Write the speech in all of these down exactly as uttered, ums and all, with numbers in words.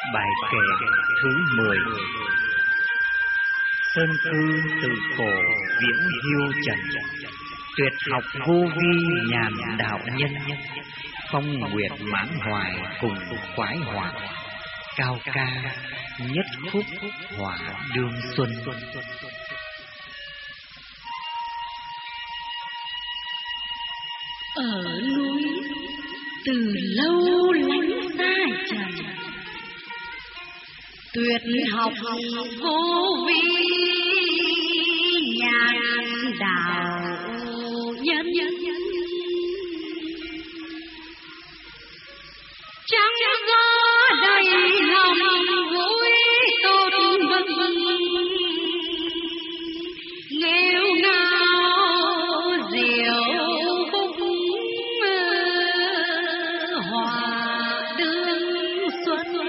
Bài kệ thứ mười. Sơn cư từ cổ viễn hiu trần, tuyệt học vô vi nhàn đạo nhân. Phong nguyệt mãn hoài cùng quái hoạt, cao ca nhất khúc hỏa đương xuân. Ở núi từ lâu lánh xa trần, tuyệt học vô vi nhàn đạo nhân. Chẳng có đầy lòng vui tốt mừng, nghêu ngao diệu phúc hòa đương xuân.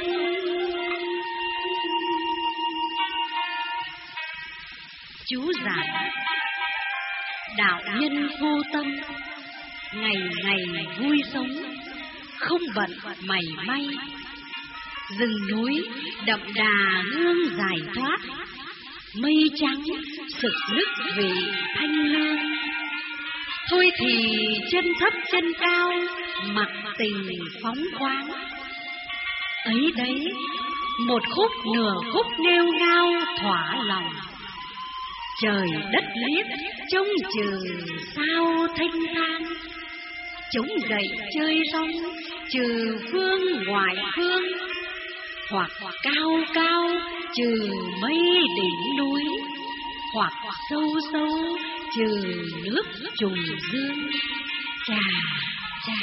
Chú giải: đạo nhân vô tâm, ngày ngày vui sống, không bận mảy may. Rừng núi đậm đà hương giải thoát, mây trắng sực nức vị thanh lương. Thôi thì chân thấp chân cao, mặc tình phóng khoáng. Ấy đấy, một khúc nửa khúc nêu ngao thỏa lòng. Trời đất liếc trông chừng sao thanh thang, chống gậy chơi rong trừ phương ngoại phương. Hoặc cao cao trừ mây đỉnh núi, hoặc sâu sâu trừ nước trùng dương. Chà chà.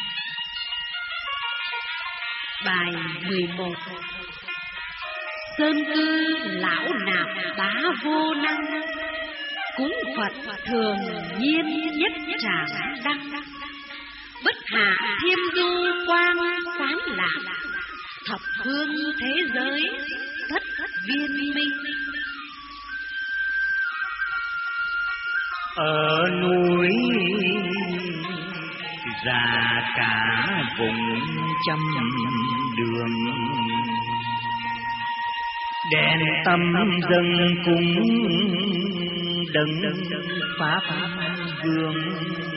Bài mười một. Sơn cư lão nạp bá vô năng, cúng Phật thường nhiên nhất tràng đăng. Bất hạ thiên du quang sáng lạc, thập phương thế giới tất viên minh. Ở núi già cả vùng trăm đường, đèn tâm dâng cúng đấng pháp vương.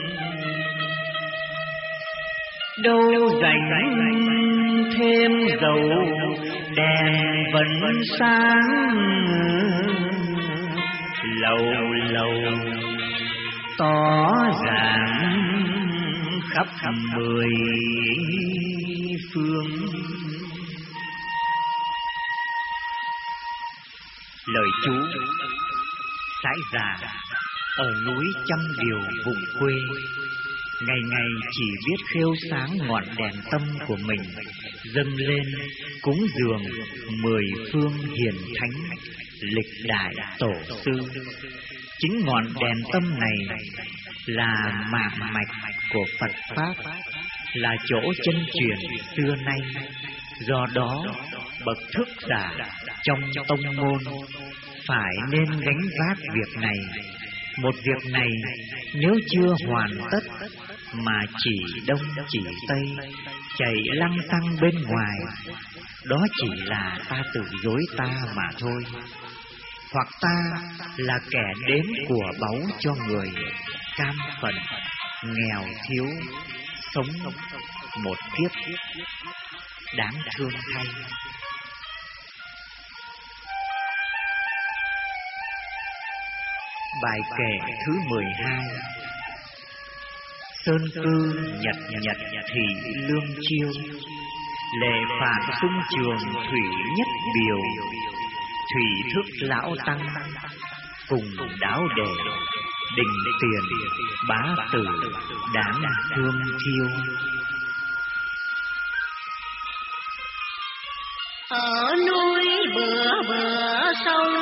Đâu dành thêm dầu đèn vẫn sáng, lầu lầu tỏ ràng khắp mười phương. Lời chú: sái già ở núi trăm điều vùng quê, ngày ngày chỉ biết khêu sáng ngọn đèn tâm của mình, dâng lên cúng dường mười phương hiền thánh, lịch đại tổ sư. Chính ngọn đèn tâm này là mạng mạch của Phật Pháp, là chỗ chân truyền xưa nay. Do đó, bậc thức giả trong tông môn phải nên gánh vác việc này. Một việc này nếu chưa hoàn tất mà chỉ đông chỉ tây, chạy lăng tăng bên ngoài, đó chỉ là ta tự dối ta mà thôi. Hoặc ta là kẻ đếm của báu cho người, cam phận nghèo thiếu, sống một kiếp đáng thương thay. Bài kệ thứ mười hai. Sơn cư nhật nhật thị lương chiêu, lệ phản xung trường thủy nhất biểu. Thủy thức lão tăng cùng đáo đề, đình tiền bá tử đáng thương thiêu. Ở núi bữa bữa sông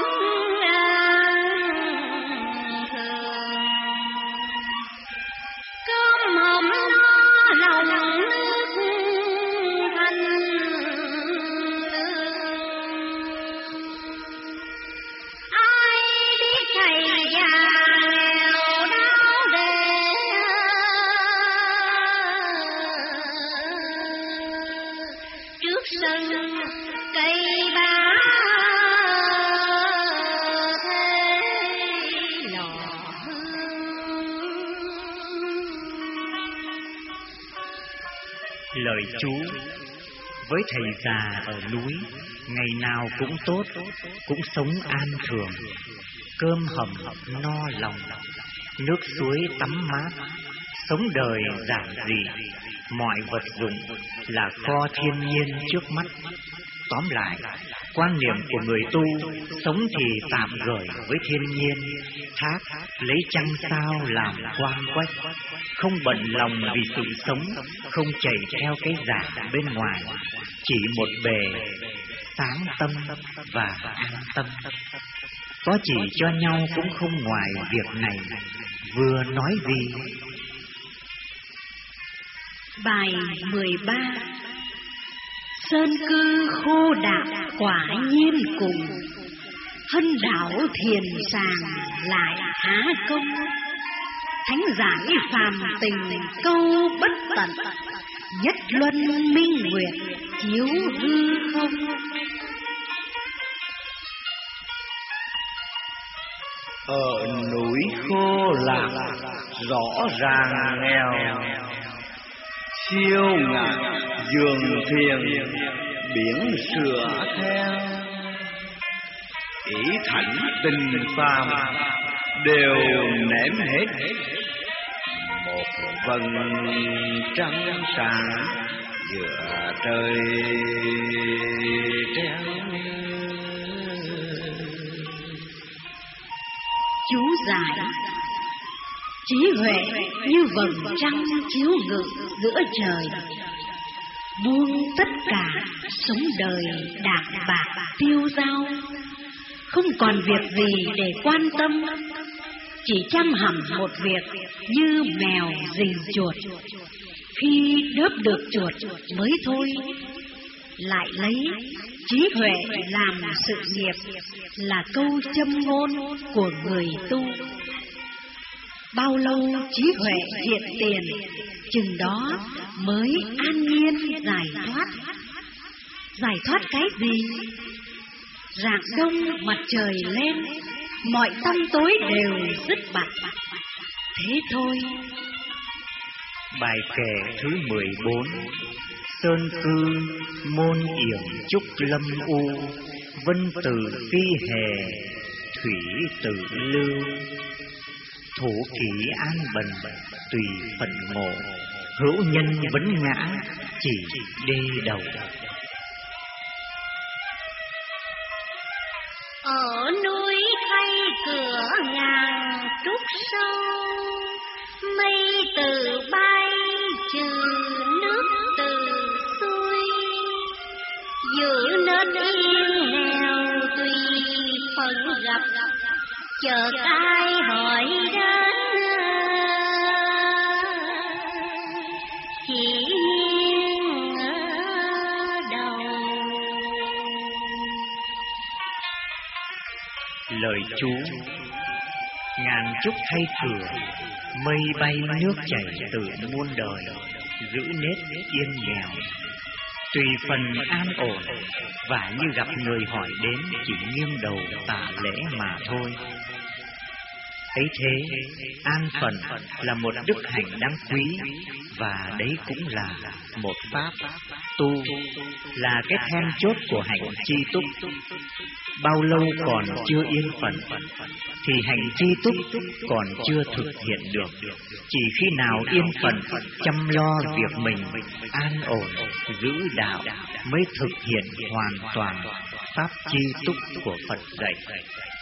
sân cây bá thế lò hương. Lời chú với thầy già ở núi, ngày nào cũng tốt, cũng sống an thường, cơm hầm no lòng, nước suối tắm mát, sống đời giản dị, mọi vật dụng là kho thiên nhiên trước mắt. Tóm lại, quan niệm của người tu, sống thì tạm gửi với thiên nhiên, thác lấy trăng sao làm quan quách, không bận lòng vì sự sống, không chạy theo cái giả bên ngoài, chỉ một bề sáng tâm và an tâm. Có chỉ cho nhau cũng không ngoài việc này, vừa nói gì. Bài mười ba. Sơn cư khô đạm quả nhiên cùng, hân đảo thiền sàng lại há công. Thánh giải phàm tình câu bất tận, nhất luân minh nguyệt chiếu hư không. Ở núi khô lạc rõ ràng nghèo, siêu ngàn giường thiền biển sửa theo. Ý thảnh tình phàm đều ném hết, một vầng trăng sáng giữa trời treo. Chú giải: trí huệ như vầng trăng chiếu ngự giữa trời, buông tất cả sống đời đạm bạc tiêu dao, không còn việc gì để quan tâm, chỉ chăm hẳn một việc như mèo rình chuột, khi đớp được chuột mới thôi. Lại lấy trí huệ làm sự nghiệp là câu châm ngôn của người tu. Bao lâu trí huệ hiện tiền, chừng đó mới an nhiên giải thoát. Giải thoát cái gì? Rạng đông mặt trời lên, mọi tăm tối đều dứt bặt. Thế thôi. Bài kệ thứ mười bốn. Sơn cư môn yểm trúc lâm u, vân tử phi hề thủy tự lưu. Thủ kỷ an bần tùy phận ngộ, hữu nhân vấn ngã chỉ đê đầu. Ở núi thay cửa ngàn trúc sâu, mây từ bay trừ nước từ xuôi. Giữ nên yên nghèo tùy phận gặp, chợt ai hỏi đến chỉ nghiêng đầu. Lời chú: ngàn trúc thay cửa, mây bay nước chảy từ muôn đời, giữ nết yên nghèo, tùy phần an ổn, và như gặp người hỏi đến chỉ nghiêng đầu tạ lễ mà thôi. Ấy thế, an phận là một đức hạnh đáng quý, và đấy cũng là một pháp. Tu là cái then chốt của hạnh chi túc. Bao lâu còn chưa yên phận, thì hạnh chi túc còn chưa thực hiện được. Chỉ khi nào yên phận, chăm lo việc mình, an ổn, giữ đạo, mới thực hiện hoàn toàn pháp chi túc của Phật dạy.